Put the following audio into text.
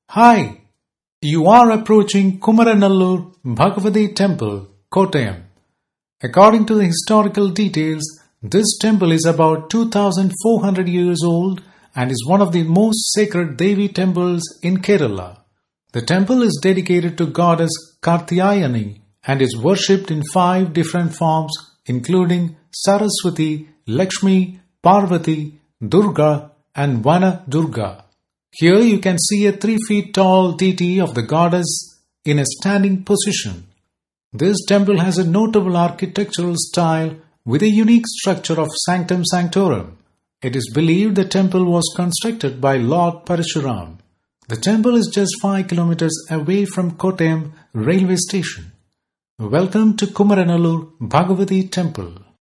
Hi, you are approaching Kumaranallur Bhagavati Temple, Kottayam. According to the historical details, this temple is about 2400 years old and is one of the most sacred Devi temples in Kerala. The temple is dedicated to goddess Kartiyayani and is worshipped in 5 different forms including Saraswati, Lakshmi, Parvati, Durga and Vana Durga. Here you can see a 3 feet tall deity of the goddess in a standing position. This temple has a notable architectural style with a unique structure of Sanctum Sanctorum. It is believed the temple was constructed by Lord Parshuram. The temple is just 5 kilometers away from Kottayam railway station. Welcome to Kumaranallur Bhagavati Temple.